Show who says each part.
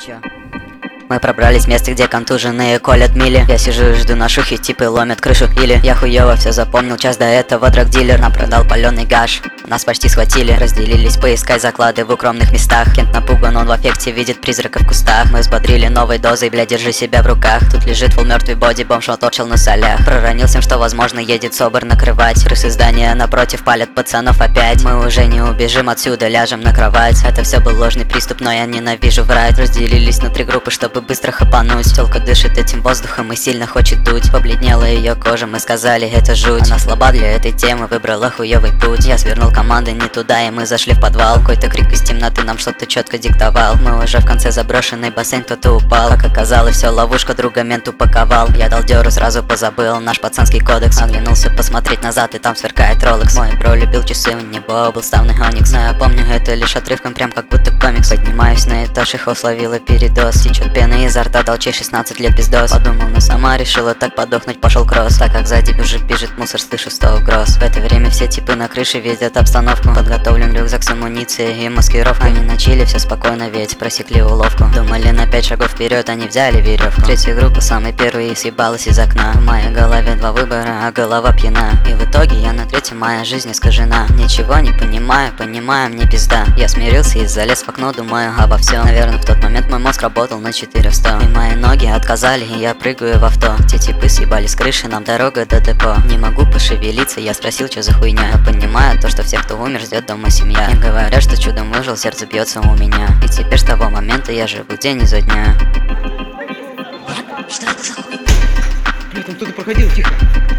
Speaker 1: Чё? Мы пробрались в место, где контуженные колят мили. Я сижу и жду на шухе, типы ломят крышу. Или я хуёво все запомнил, час до этого драгдилер нам продал палёный гаш. Нас почти схватили, разделились поискать заклады в укромных местах. Кент напуган, он в аффекте видит призрака в кустах. Мы взбодрили новой дозой, бля, держи себя в руках. Тут лежит фул мертвый боди, бомж оторчил на солях. Проронил всем, что возможно едет собор накрывать. Крысы здания напротив палят пацанов опять. Мы уже не убежим отсюда, ляжем на кровать. Это все был ложный приступ, но я ненавижу врать. Разделились на 3 группы, чтобы быстро хапануть. Тёлка дышит этим воздухом и сильно хочет дуть. Побледнела ее кожа, мы сказали, это жуть. Она слаба для этой темы, выбрала хуёвый путь. Я свернул команды не туда, и мы зашли в подвал. Какой-то крик из темноты нам что-то четко диктовал. Мы уже в конце заброшенный бассейн, кто-то упал. Как оказалось, все ловушка, друга мент упаковал. Я дал дёру, сразу позабыл наш пацанский кодекс. Оглянулся посмотреть назад, и там сверкает Rolex. Мой бро любил часы, у него был ставный Onyx. Но я помню это лишь отрывком, прям как будто комикс. Поднимаюсь на этаж, их словила передоз. Течет пена изо рта, толчей 16 лет пиздос. Подумал, но сама решила так подохнуть, пошел кросс. Так как сзади уже бежит мусор, слышу 100 угроз. В это время все типы на крыше видят обстановку. Подготовлен рюкзак с амуницией и маскировка. Они начали все спокойно, ведь просекли уловку. Думали на 5 шагов вперед, они взяли веревку. Третья группа, самый первый, съебалась из окна. В моей голове 2 выбора, а голова пьяна. И в итоге я на 3-м, моя жизнь искажена. Ничего не понимаю, мне пизда. Я смирился и залез в окно, думаю обо всем. Наверное, в тот момент мой мозг работал на 400. И мои ноги отказали, и я прыгаю в авто. Те типы съебали с крыши, нам дорога до депо. Не могу пошевелиться, я спросил, что за хуйня. Я понимаю то, что всех, кто умер, ждет дома семья. И говорят, что чудом выжил, сердце бьется у меня. И теперь с того момента я живу день изо дня.
Speaker 2: Что это за хуйня? Блин, там кто-то проходил, тихо.